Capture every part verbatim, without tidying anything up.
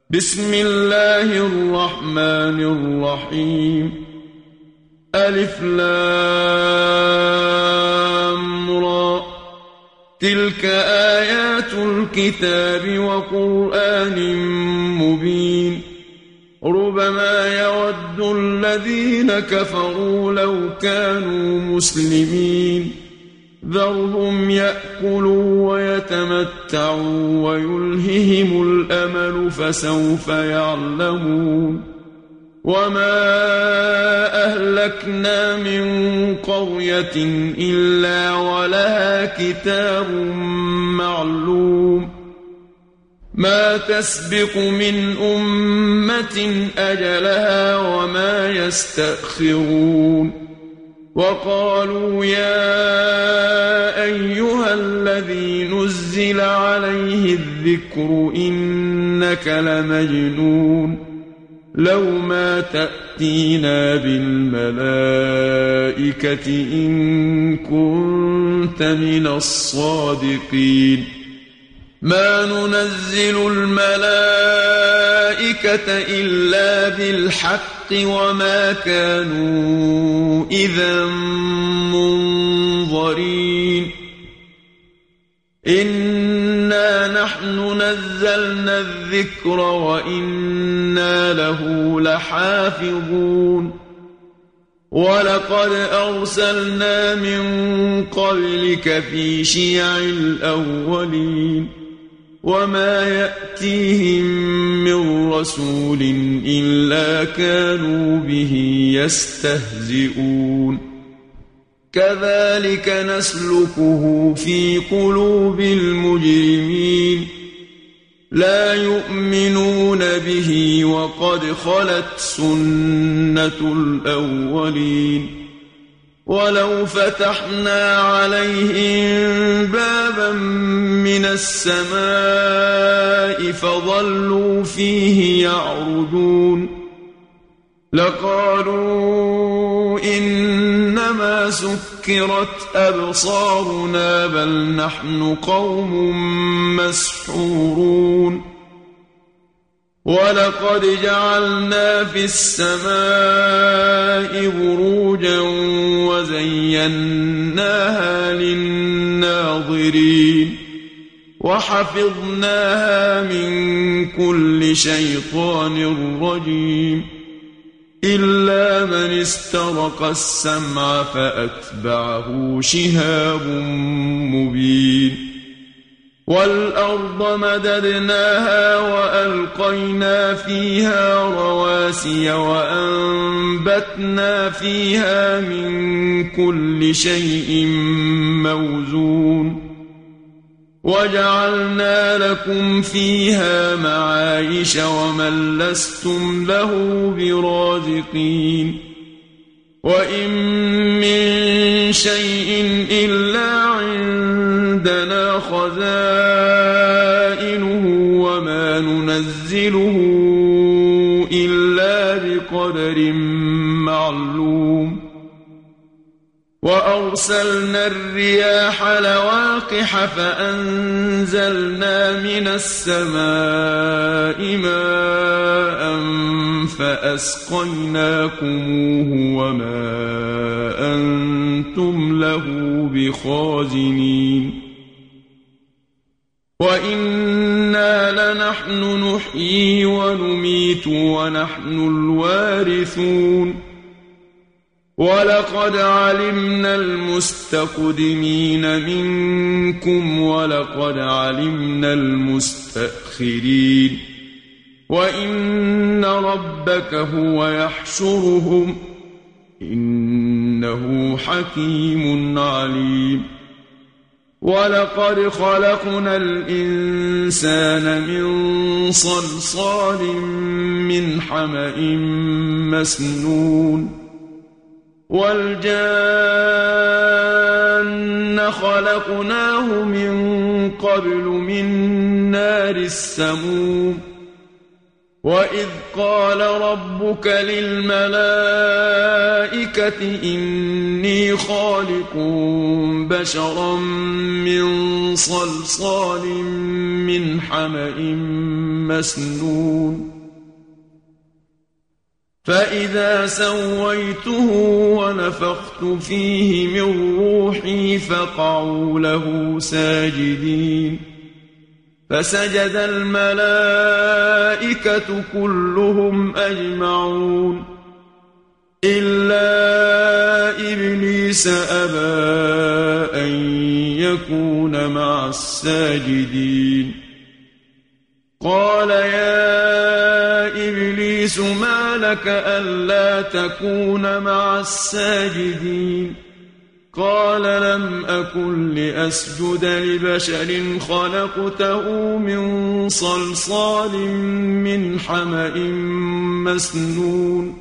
بسم الله الرحمن الرحيم. ألف لام را، تلك آيات الكتاب وقرآن مبين. ربما يود الذين كفروا لو كانوا مسلمين. ذرهم يأكلوا ويتمتعوا ويلههم الأمل فسوف يعلمون. وما أهلكنا من قرية إلا ولها كتاب معلوم. ما تسبق من أمة أجلها وما يستأخرون. وقالوا يا أيها الذي نزل عليه الذكر إنك لمجنون. لو ما تأتينا بالملائكة إن كنت من الصادقين. ما ننزل الملائكة إلا بالحق وما كانوا إذا منظرين. إنا نحن نزلنا الذكر وإنا له لحافظون. ولقد أرسلنا من قبلك في شيع الأولين. وما يأتيهم من رسول إلا كانوا به يستهزئون. كذلك نسلكه في قلوب المجرمين. لا يؤمنون به وقد خلت سنة الأولين. ولو فتحنا عليهم بابا من السماء فظلوا فيه يعرجون لقالوا إنما سكرت أبصارنا بل نحن قوم مسحورون. ولقد جعلنا في السماء بروجا وزيناها للناظرين. وحفظناها من كل شيطان رجيم. إلا من استرق السمع فأتبعه شهاب مبين. والأرض مددناها وألقينا فيها رواسي وأنبتنا فيها من كل شيء موزون. وجعلنا لكم فيها معايش ومن لستم له برازقين. وإن من شيء إلا عندنا خزائنه وما ننزله إلا بقدر معلوم. وأرسلنا الرياح لواقح فأنزلنا من السماء ماء فأسقيناكموه وما أنتم له بخازنين. وإنا لنحن نحيي ونميت ونحن الوارثون. ولقد علمنا المستقدمين منكم ولقد علمنا المستأخرين. وإن ربك هو يحشرهم إنه حكيم عليم. ولقد خلقنا الإنسان من صلصال من حمأ مسنون. والجان خلقناه من قبل من نار السموم. وإذ قال ربك للملائكة إني خالق بشرا من صلصال من حمأ مسنون فإذا سويته ونفخت فيه من روحي فقعوا له ساجدين فسجد الملائكة كلهم أجمعون إلا إبليس أبى أن يكون مع الساجدين قال يا إبليس ما لك ألا تكون مع الساجدين قال لم أكن لأسجد لبشر خلقته من صلصال من حمأ مسنون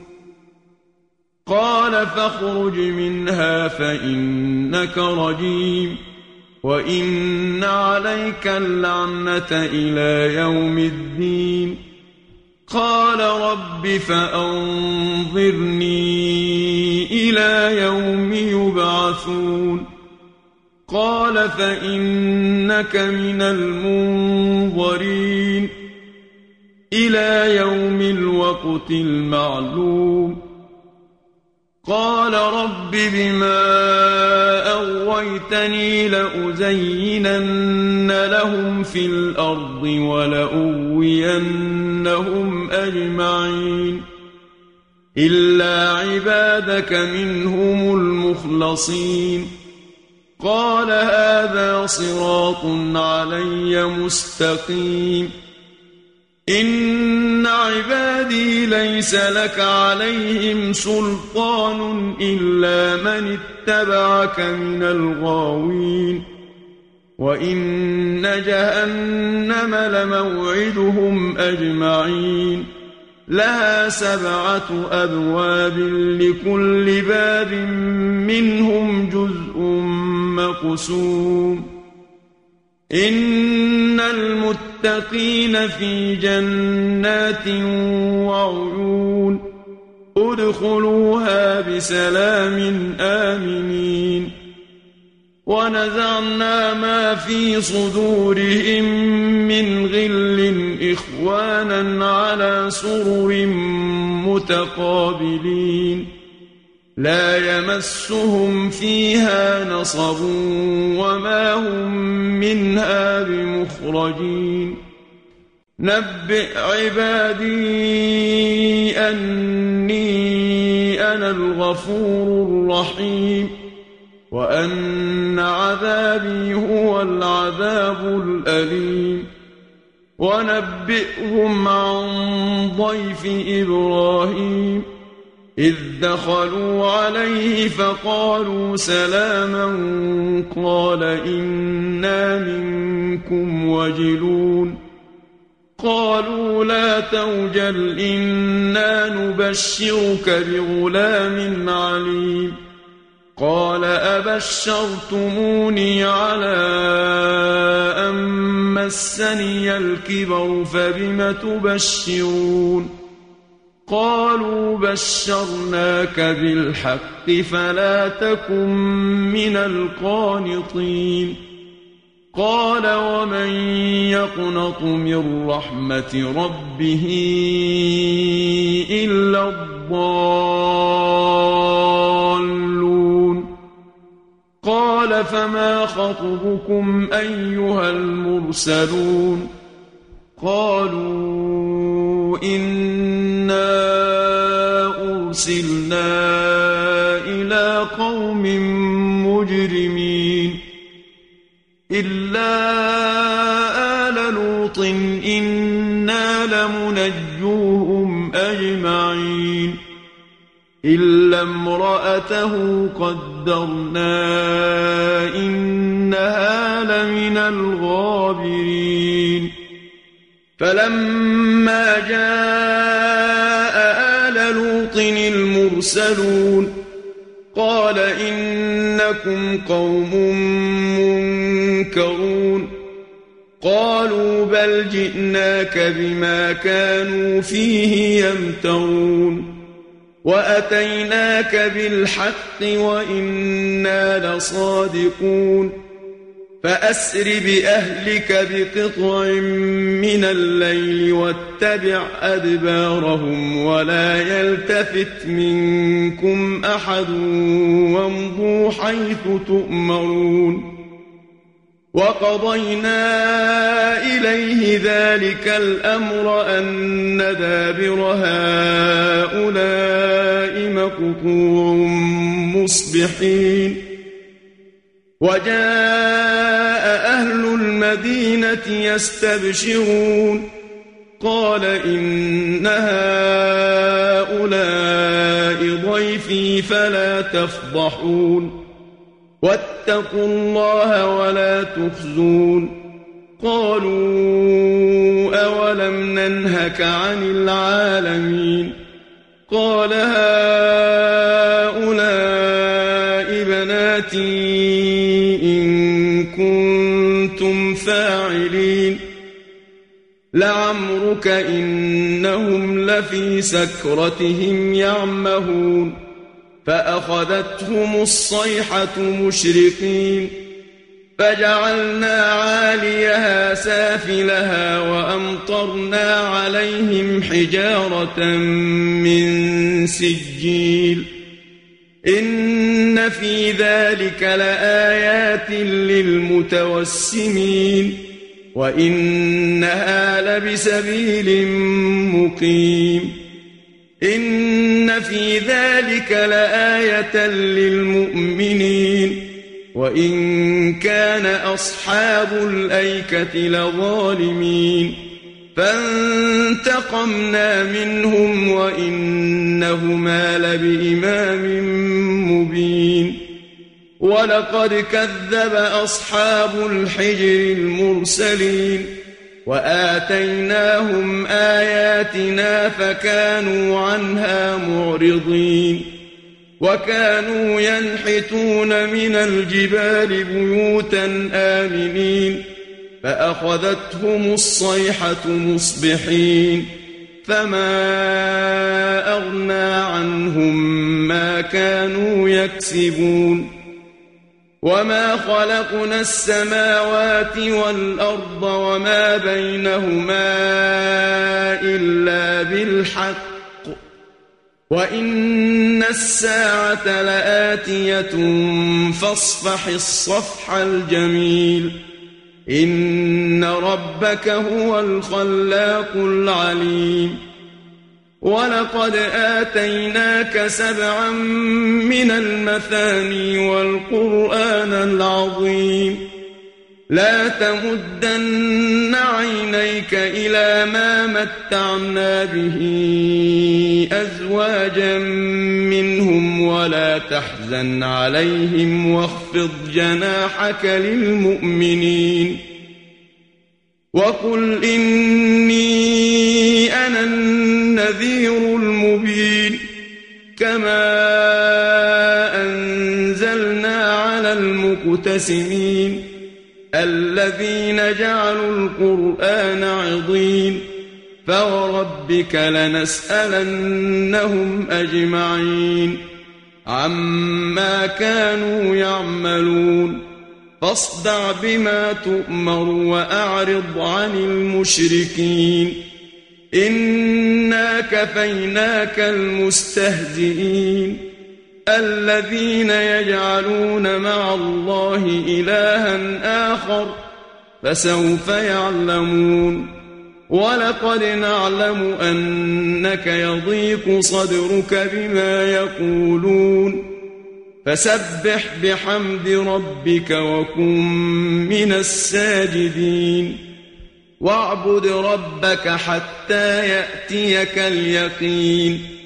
قال فاخرج منها فإنك رجيم وإن عليك اللعنة إلى يوم الدين قال رب فأنظرني إلى يوم يبعثون قال فإنك من المنظرين إلى يوم الوقت المعلوم قال رب بما أغويتني لأزينن لهم في الأرض ولأغوينهم أجمعين إلا عبادك منهم المخلصين قال هذا صراط علي مستقيم إن عبادي ليس لك عليهم سلطان إلا من اتبعك من الغاوين وإن جهنم لموعدهم أجمعين لها سبعة أبواب لكل باب منهم جزء مقسوم إن المتقين في جنات وعيون ادخلوها بسلام آمنين ونزعنا ما في صدورهم من غل إخوانا على سرر متقابلين لا يمسهم فيها نصب وما هم منها بمخرجين نبئ عبادي أني أنا الغفور الرحيم وأن عذابي هو العذاب الأليم ونبئهم عن ضيف إبراهيم إذ دخلوا عليه فقالوا سلاما قال إنا منكم وجلون قالوا لا توجل إنا نبشرك بغلام عليم قال أبشرتموني على أن مسني الكبر فبم تبشرون قالوا بشرناك بالحق فلا تكن من القانطين قال ومن يقنط من رحمة ربه إلا الضالون قال فما خطبكم أيها المرسلون قالوا إنا أرسلنا إلى قوم مجرمين إلا آل لوط إنا لمنجوهم أجمعين إلا امرأته قدرنا إنها لمن الغابرين فلما جاء آل لوط المرسلون قال إنكم قوم منكرون قالوا بل جئناك بما كانوا فيه يمترون وأتيناك بالحق وإنا لصادقون فأسر بأهلك بقطع من الليل واتبع أدبارهم ولا يلتفت منكم أحد وامضوا حيث تؤمرون وقضينا إليه ذلك الأمر أن دابر هؤلاء مقطوع مصبحين وجاء أهل المدينة يستبشرون قال إن هؤلاء ضيفي فلا تفضحون واتقوا الله ولا تخزون قالوا أولم ننهك عن العالمين قال هؤلاء بناتي إن كنتم فاعلين لعمرك إنهم لفي سكرتهم يعمهون فأخذتهم الصيحة مشرقين فجعلنا عاليها سافلها وأمطرنا عليهم حجارة من سجيل إن في ذلك لآيات للمتوسمين وإنها لبسبيل مقيم إن في ذلك لآية للمؤمنين وإن كان أصحاب الأيكة لظالمين فانتقمنا منهم وإنهما لبإمام مبين ولقد كذب أصحاب الحجر المرسلين وآتيناهم آياتنا فكانوا عنها معرضين وكانوا ينحتون من الجبال بيوتا آمنين فأخذتهم الصيحة مصبحين فما أغنى عنهم ما كانوا يكسبون وما خلقنا السماوات والأرض وما بينهما إلا بالحق وإن الساعة لآتية فاصفح الصفح الجميل إن ربك هو الخلاق العليم ولقد آتيناك سبعا من المثاني والقرآن العظيم لا تمدن عينيك إلى ما متعنا به أزواجا منهم ولا تحزن عليهم واخفض جناحك للمؤمنين وقل إني أنا النذير المبين كما أنزلنا على المقتسمين الذين جعلوا القرآن عضين فوربك لنسألنهم أجمعين عما كانوا يعملون فاصدع بما تؤمر وأعرض عن المشركين إنا كفيناك المستهزئين الذين يجعلون مع الله إلها آخر فسوف يعلمون ولقد نعلم أنك يضيق صدرك بما يقولون فسبح بحمد ربك وكن من الساجدين واعبد ربك حتى يأتيك اليقين